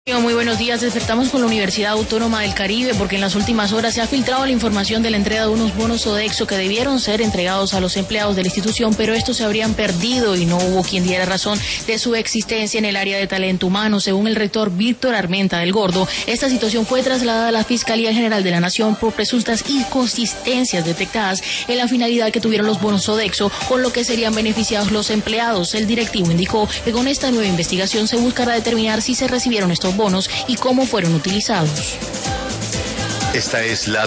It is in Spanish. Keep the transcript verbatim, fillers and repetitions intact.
Muy buenos días, despertamos con la Universidad Autónoma del Caribe porque en las últimas horas se ha filtrado la información de la entrega de unos bonos Sodexo que debieron ser entregados a los empleados de la institución, pero estos se habrían perdido y no hubo quien diera razón de su existencia en el área de talento humano. Según el rector Víctor Armenta del Gordo, esta situación fue trasladada a la Fiscalía General de la Nación por presuntas inconsistencias detectadas en la finalidad que tuvieron los bonos Sodexo, con lo que serían beneficiados los empleados. El directivo indicó que con esta nueva investigación se buscará determinar si se recibieron estos bonos y cómo fueron utilizados. Esta es la